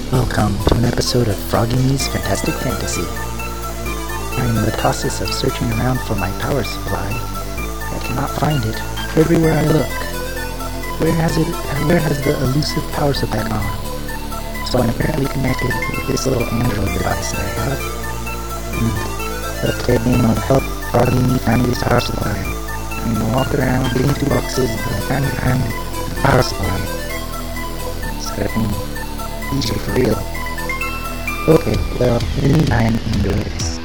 Welcome to an episode of Froggy Me's Fantastic Fantasy. I'm in the process of searching around for my power supply. I cannot find it everywhere I look. Where has the elusive power supply gone? So I'm apparently connected with this little Android device that I have. Let's play a game of help Froggy Me find his power supply. I'm gonna walk around getting 2 boxes until I find the power supply. It's getting easier for real. Okay, well, in the meantime, enjoy this.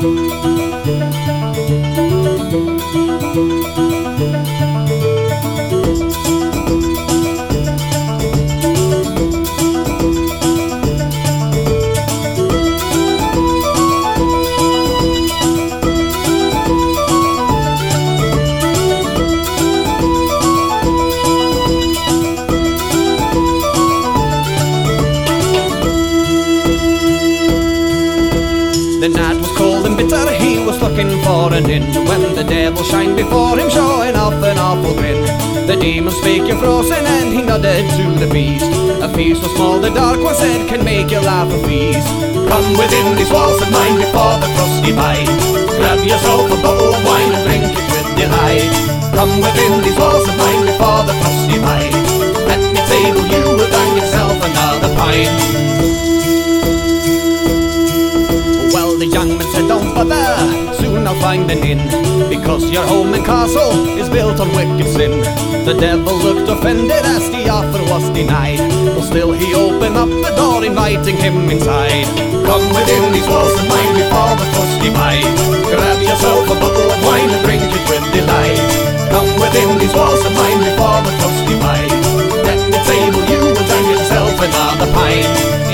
The night was cold and bitter, he was looking for an inn, when the devil shined before him, showing off an awful grin. The demon spake you frozen, and he nodded to the beast. A feast so small the dark one said can make you laugh a feast. Come within these walls of mine before the frosty bide. Grab yourself a bottle of wine and drink it with delight. Come within these walls of mine before the frosty bide. At me table you will dine yourself another pint. Well, the young man said, don't bother, soon I'll find an inn, because your home and castle is built on wicked sin. The devil looked offended as the offer was denied, but still he opened up the door, inviting him inside. Come within these walls of mine before the frosty bide. Grab yourself a bottle of wine and drink it with delight. Come within these walls of mine before the frosty bide. At the table you will drink yourself another pint.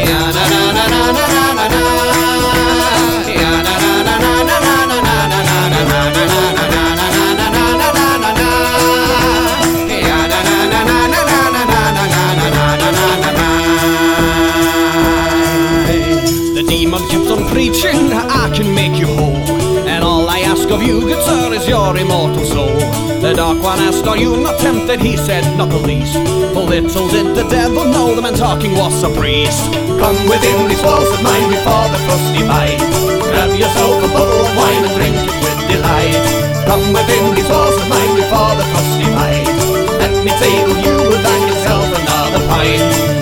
The demon kept on preaching, I can make you whole, and all I ask of you, good sir, is your immortal soul. The dark one asked, are you not tempted? He said, not the least. For little did the devil know the man talking was a priest. Come within these walls of mine before the frosty bide. Grab yourself a bottle of wine and drink it with delight. Come within these walls of mine before the frosty bide. At me table you will dine yourself another pint.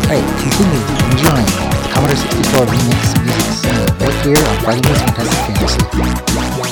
Alright, continue enjoying Commodore 64 Remix music scene right here on Froggy News Fantastic Fantasy.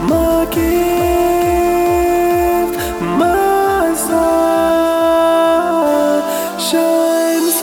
my gift, my sun shines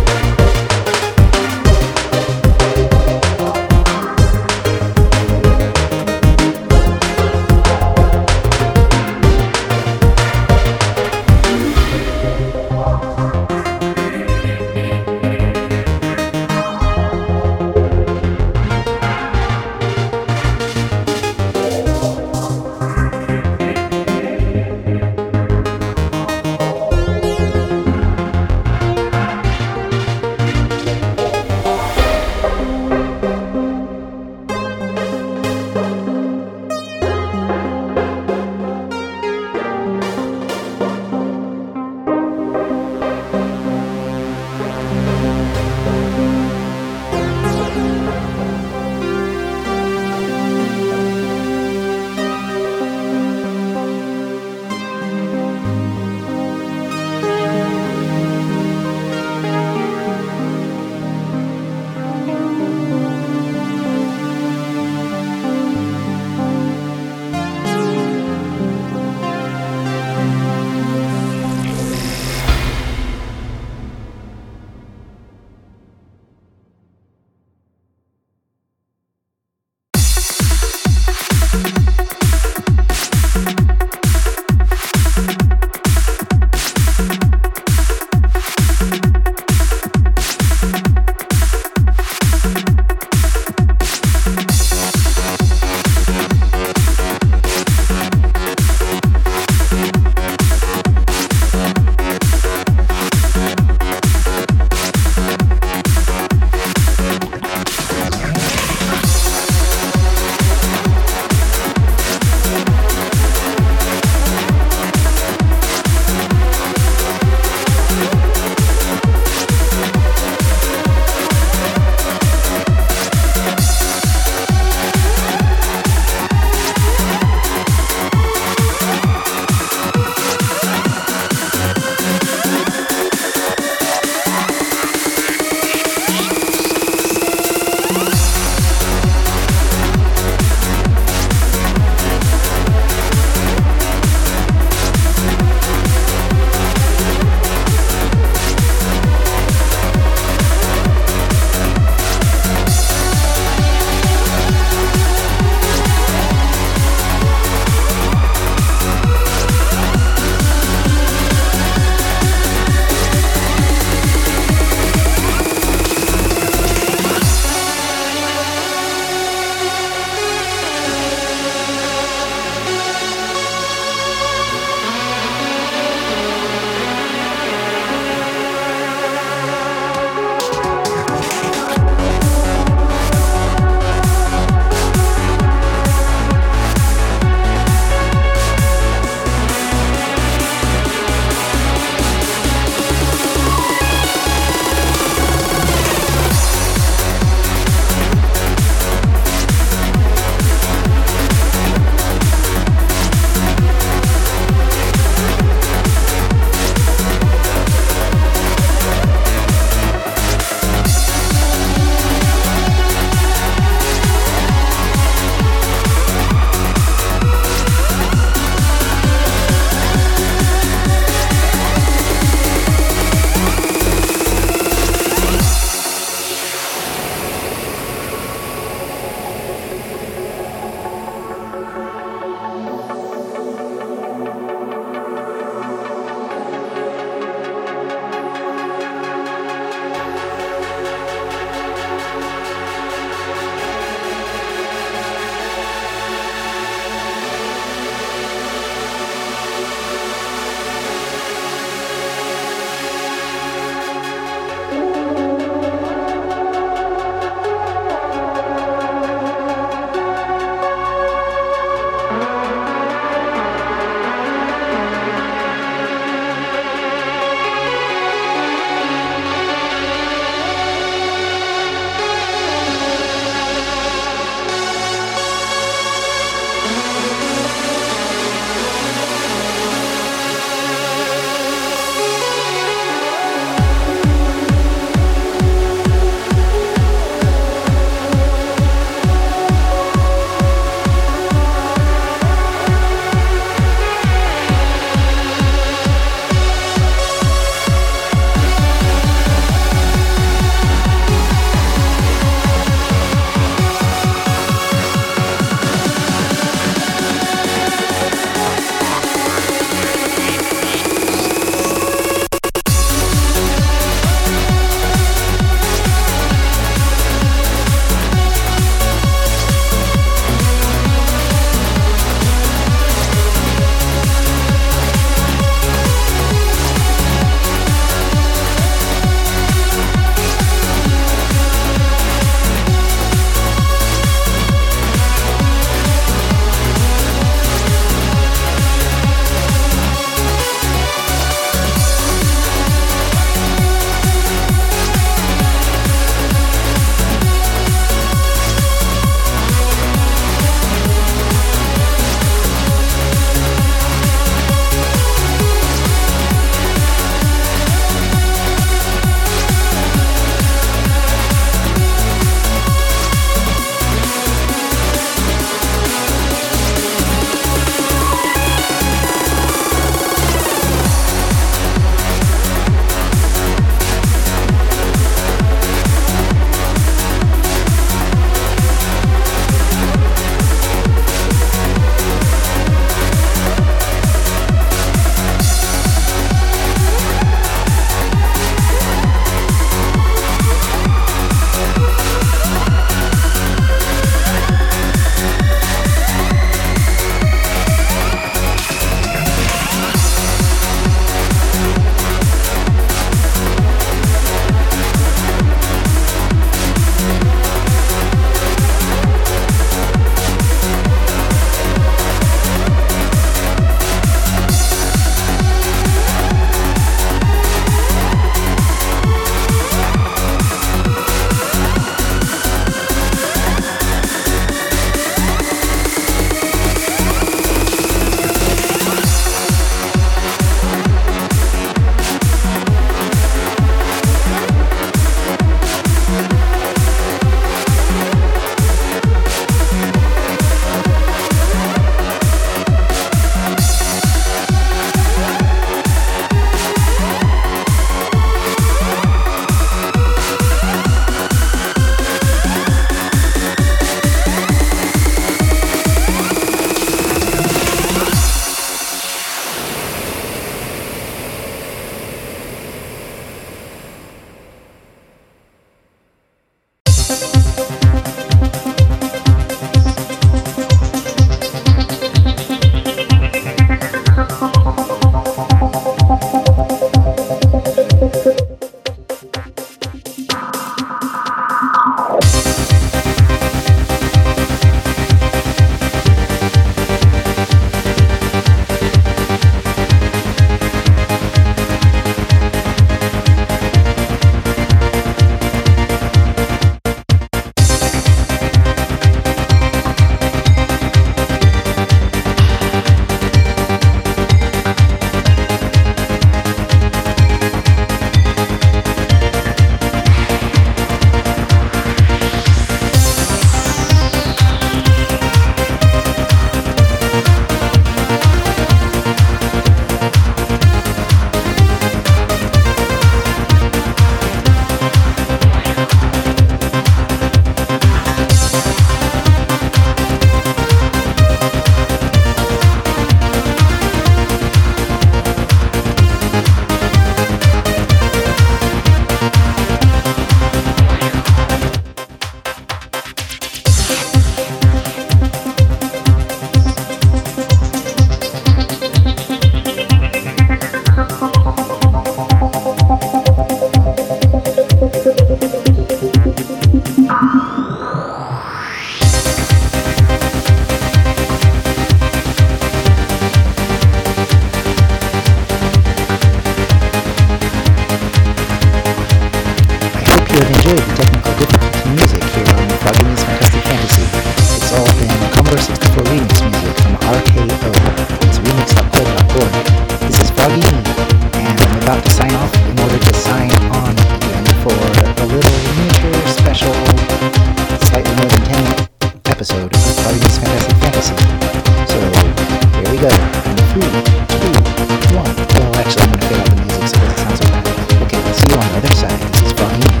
enjoyed the technical difficulty music here on Froggy Meets Fantastic Fantasy. It's all been Commodore 64 remix music from RKO. It's remix.play.org. This is Froggy Me, and I'm about to sign off in order to sign on again for a little miniature special, slightly more than 10 episode of Froggy Meets Fantastic Fantasy. So, here we go. In 3, 2, 1. Well, actually, I'm going to fade out the music so it doesn't sound so bad. Okay, let's see you on the other side. This is Froggy Me.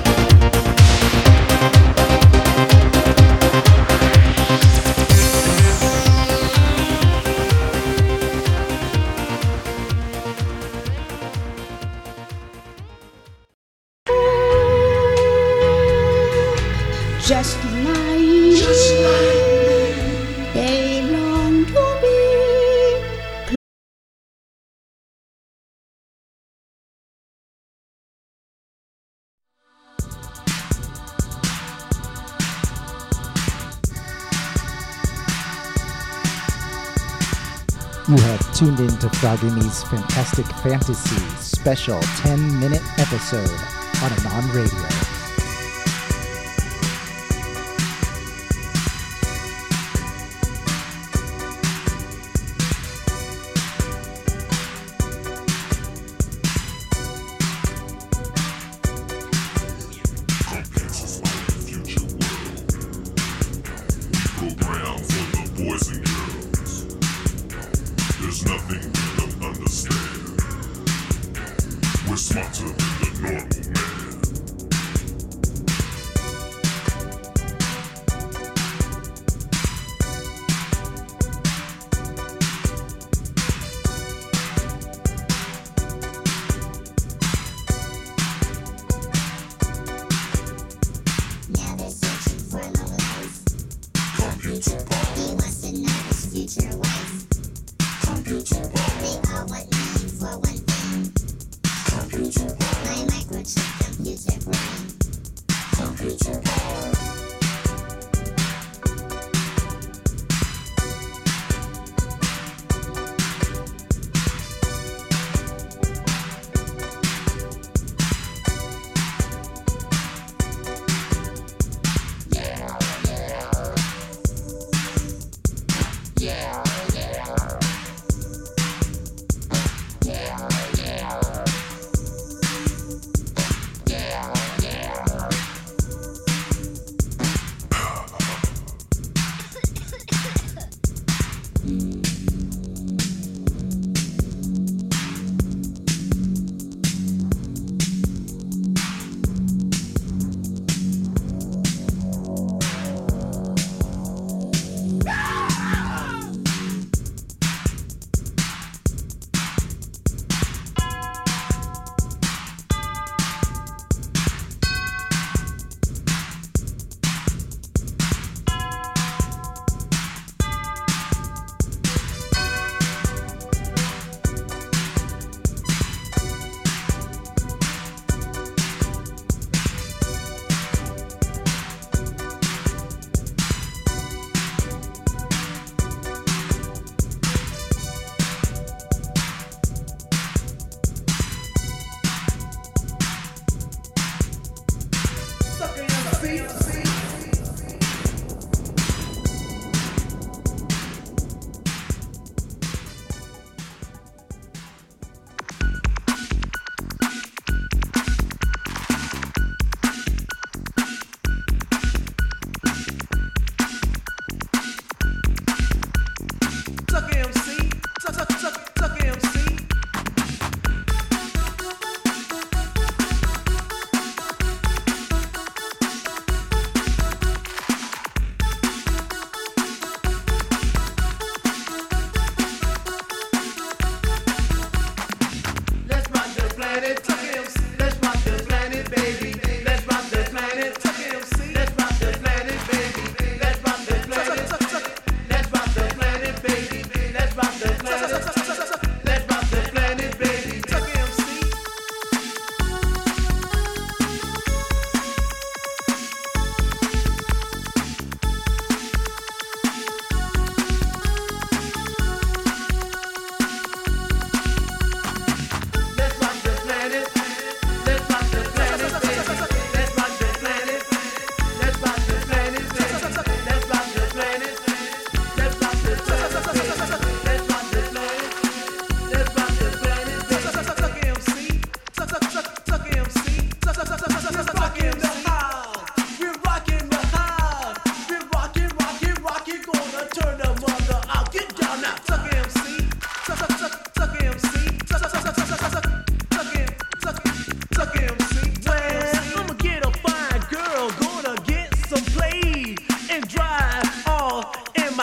Just like they long to be. You have tuned in to Froggy Me's Fantastic Fantasy special 10-minute episode on Anon Radio.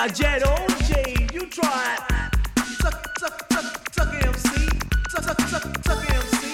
my jet OJ. You try it. Tuck MC. Tuck MC.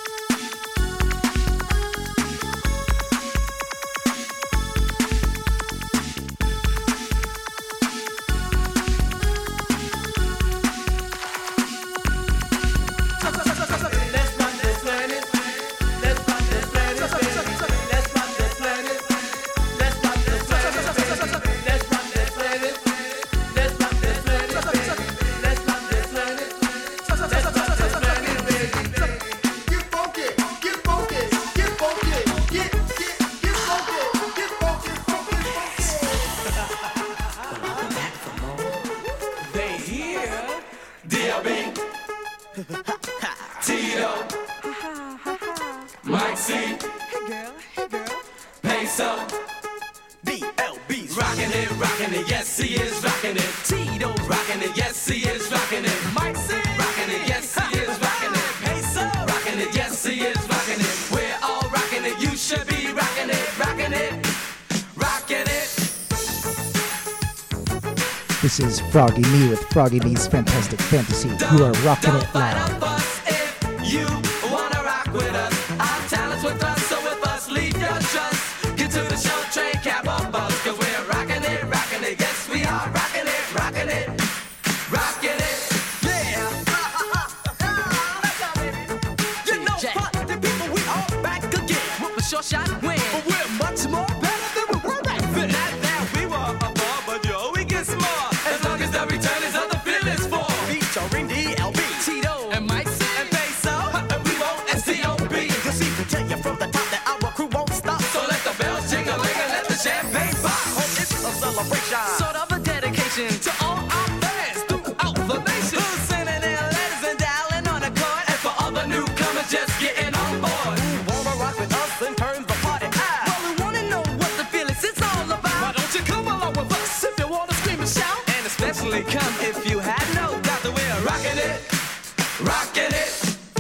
This is Froggy Me with Froggy Me's Fantastic Fantasy. You are rocking it loud. You wanna rock with us, our talents with us, so with us, leave your trust. Get to the show, train, cab on bus, cause we're rocking it, yes we are rocking it, rocking it. Yeah. You know, party people, we all back again with a short shot win, but we're much more better than we were back then. Not that we were above, but yo, we get smart. As long as the return is of the feelings for featuring DLB, Tito, and Mike C, and Peso, and we won't STOP. You'll see to tell you from the top that our crew won't stop. So let the bells jingle and let the champagne pop. Oh, it's a celebration, sort of a dedication to all our fans throughout the nation. Who's sending in letters and dialing on a card, and for all the newcomers just getting on board. Who wanna rock with us and turn the party out? Well, we wanna know what the feelings it's all about. Why don't you come along with us if you wanna scream and shout? And especially come if you had no doubt that we're rocking it, rocking it.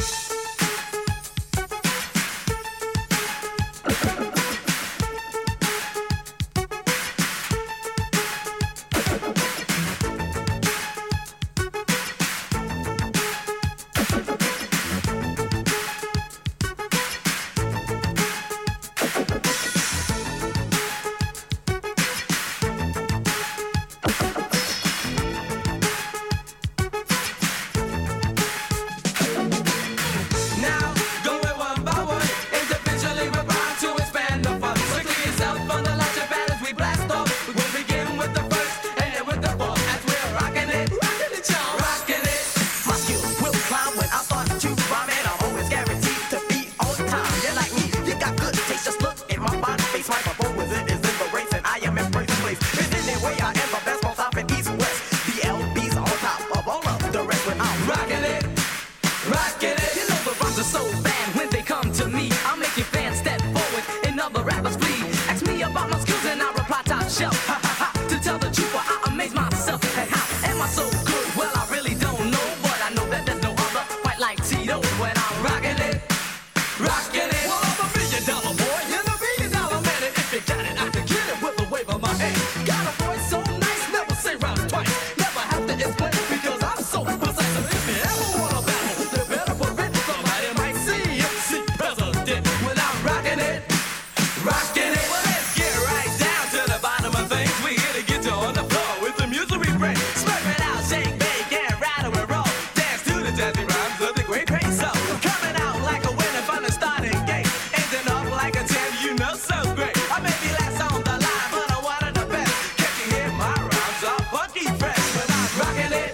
Now, going one by one, individually we're bound to expand the fun. So clear yourself on the launch of battles we blast off. We'll begin with the first and then with the fourth. As we're rocking it, y'all, rocking it. My skills will climb when I start to rhyme, and I'm always guaranteed to be on time. You're like me, you got good taste, just look at my body face. My bubble with it is in the race, and I am in first place. Is any way I am the best, both top and east and west. The LB's on top of all of the rest when I'm rocking it, rocking it. You know the rhymes are so bad when they come to me. I'll make your fans step forward and other rappers flee. Ask me about my skills and I reply top shelf. Ha ha ha. To tell the truth, I amaze myself. And how am I so good? Well, I really don't know, but I know that there's no other quite like Tito when I'm rocking it, rocking it. Well, I'm $1 million boy and $1 million man, and if you got it, I can get it with a wave of my hand. Got a voice so nice, never say rhymes twice. Never have to explain because I'm so precise. And if you ever want a battle, you better prevent somebody might see MC President when I'm rocking it, rocking it. Well, let's get right down to the bottom of things. We here to get you on the floor with the music we bring. Slurp it out, shake, bake, and rattle and roll. Dance to the jazzy rhymes of the great Peso. Coming out like a winner from the starting gate. Ending up like a champ, you know so great. I may be last on the line, but I'm one of the best. Can't you hear my rhymes are funky fresh? When I'm rocking it,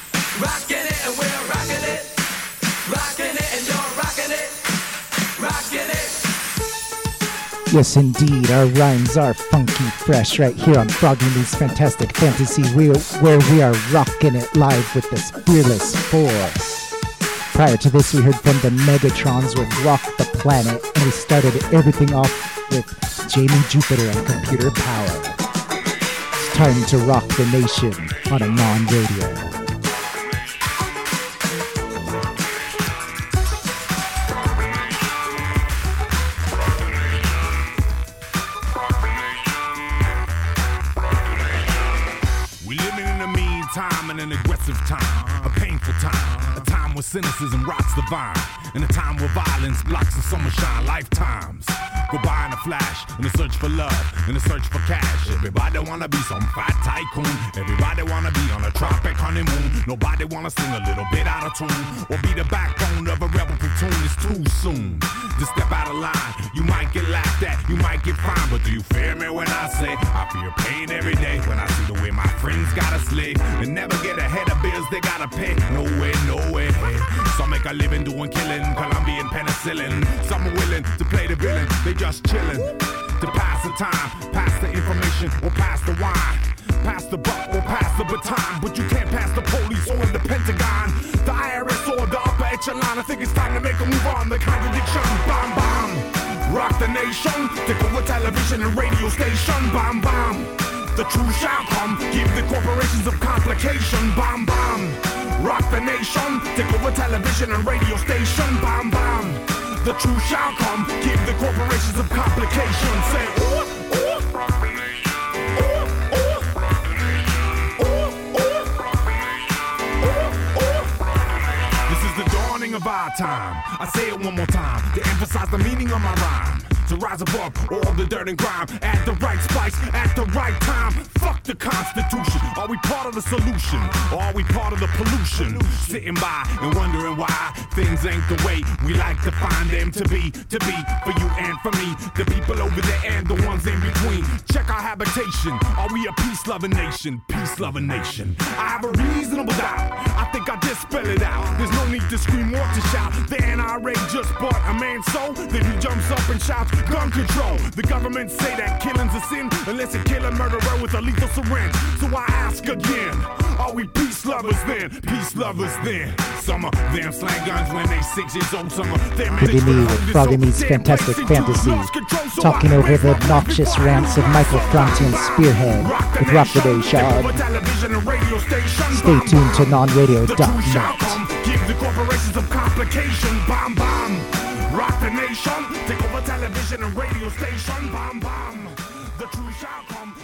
and we're rocking it, and you're rocking it, rocking it. Yes, indeed, our rhymes are funky fresh right here on Froggy Me's Fantastic Fantasy, where we are rocking it live with this fearless force. Prior to this, we heard from the Megatrons with Rock the Planet, and we started everything off with Jamie Jupiter and Computer Power. It's time to rock the nation on a non-radio. We live an aggressive time, a painful time, a time where cynicism rots the vine, and a time where violence blocks the summer shine. Lifetimes go by in a flash, in a search for love, in a search for cash. Everybody wanna be some fat tycoon, everybody wanna be on a tropic honeymoon. Nobody wanna sing a little bit out of tune, or be the backbone of a rebel platoon. It's too soon to step out of line. You might get laughed at, you might get fined, but do you fear me when I say I feel pain every day when I see the way my friends gotta slay and never get ahead of bills they gotta pay? No way, no way. Some make a living doing killing, Colombian penicillin. Some are willing to play the villain, they just chillin' to pass the time, pass the information or pass the wine, pass the buck or pass the baton. But you can't pass the police or the Pentagon, the IRS or the upper echelon. I think it's time to make a move on the contradiction. Bomb, bomb, rock the nation, take over television and radio station. Bomb, bomb, the truth shall come, give the corporations of complication. Bomb, bomb, rock the nation, take over television and radio station. Bomb, bomb, the truth shall come, give the corporations of complication. Say, ooh, ooh, of our time. I say it one more time to emphasize the meaning of my rhyme. To rise above all the dirt and grime, at the right spice, at the right time. Fuck the Constitution. Are we part of the solution? Or are we part of the pollution? Sitting by and wondering why things ain't the way we like to find them to be for you and for me, the people over there and the ones in between. Check our habitation. Are we a peace-loving nation? Peace-loving nation. I have a reasonable doubt. I think I just spell it out. There's no need to scream or to shout. The NRA just bought a man's soul. Then he jumps up and shouts, gun control. The government say that killing's a sin unless you kill a murderer with a lethal syringe. So I ask again, are we peace lovers then? Peace lovers then. Some of them slang guns when they 6 years old. Some of them Good evening with Froggy Meets Fantastic Fantasy, talking over the obnoxious rants of Michael Franti and Spearhead with Rock the Day Shard. Stay tuned to nonradio.net. Give the corporations of complication. Bomb, bomb. Rock the nation. Take over television and radio station. Bomb, bomb. The truth shall come.